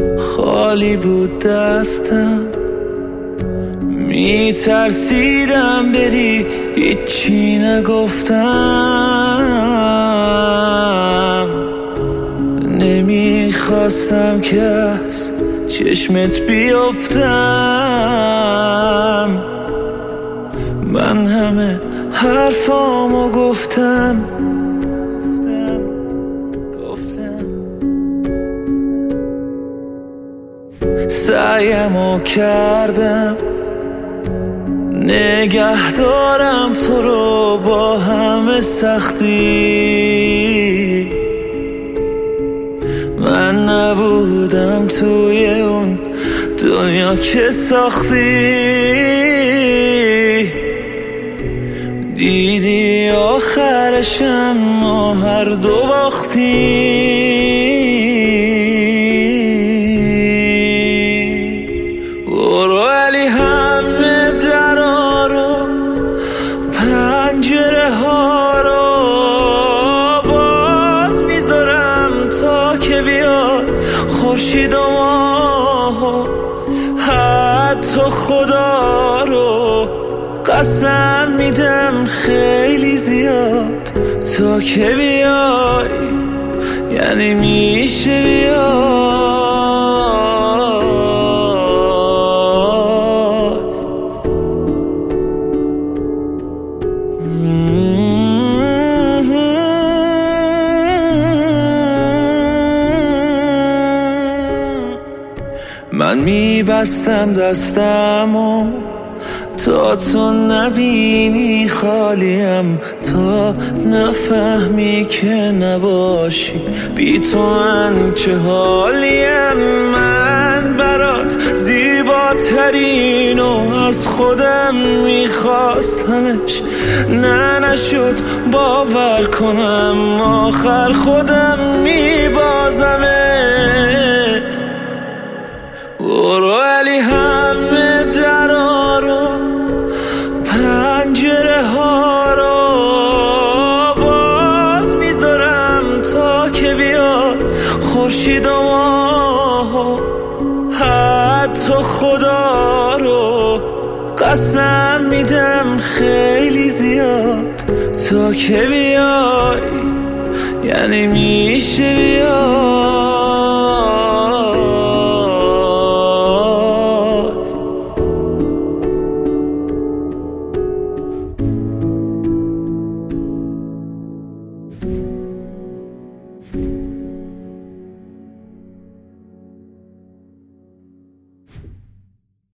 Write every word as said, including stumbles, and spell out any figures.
خالی بود دستم، میترسیدم بری هیچی نگفتم، نمیخواستم که از چشمت بیفتم. من همه حرفامو گفتم گفتم گفتم سعیمو کردم نگه دارم تو رو با همه سختی. من نبودم توی اون دنیا که ساختی، دیدی آخرشم ما هر دو باختی. برو ولی همه درا رو پنجره ها رو باز میذارم تا که بیاد خورشید و ماه، حتی خدا رو قسم میدم خیلی زیاد تا که بیای، یعنی میشه بیای. من میبستم دستمو تا تو نبینی خالیم، تا نفهمی که نباشی بی تو من چه حالیم. من برات زیباترین و از خودم میخواستمش، نه نشد باور کنم آخر خودم میبازمت. برو ولی همه درا رو پنجره ها رو باز میذارم تا که بیاد خورشید و ماه، حتی خدا رو قسم میدم خیلی زیاد تا که بیای، یعنی میشه بیای.